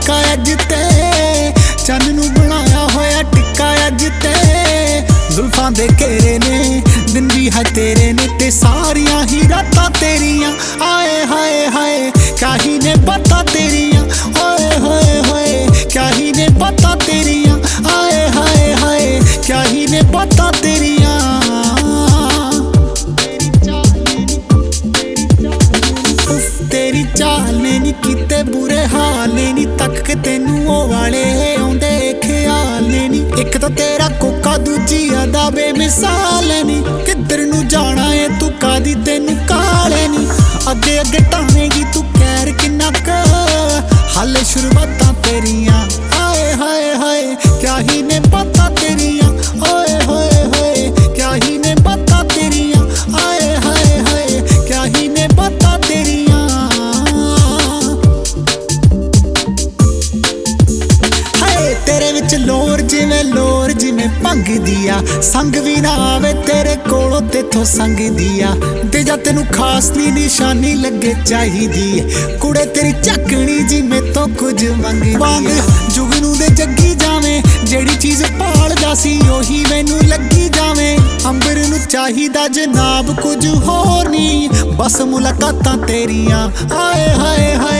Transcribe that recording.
ਫਿੱਕਾ अज ते चन नू बनाया होया टिक्का अज ते जुल्फां दे घेरे ने दिन भी है तेरे ने ते सारियां ही रातां तेरियां आए हाय हाय क्या ही ने बातां तेरियां ओए होए होए क्या ही ने बातां तेरियां आए हाय हाय क्या ही ने बातां तेरियां तेरी चाल ने नी किते बुरे हाल ने नी तक के तेनू ओ वाले आउंदे ख्याल ने नी एक तो तेरा कोका दूजी अदा बेमिसाल नी किधर नू जाना है तू कादी तेनू काले नी अगे अगे टावेगी तू कैर किन्ना क हाले शुरुआतां तेरियां आए हाय हाय क्या ही ने बातां तेरियां ओए होए होए क्या ही ने बातां तेरियां आए हाय हाय क्या ही ने बातां तेरियां तेरे विच लोर जिवें भंग दिया संग भी ना आवे तेरे कोलों तेथों संग दिया ते जा तेनू खास दी निशानी लगे चाहिदी कुड़े तेरी झकनी जी मैं तो कुछ मंगदी वांग जुगनू दे जग्गी जावे जेड़ी चीज भालदा सी ओही मैनू लगी जावे अंबर नू चाहिदा जनाब कुछ होर नहीं बस मुलाकातां तेरियां आए हाय हाय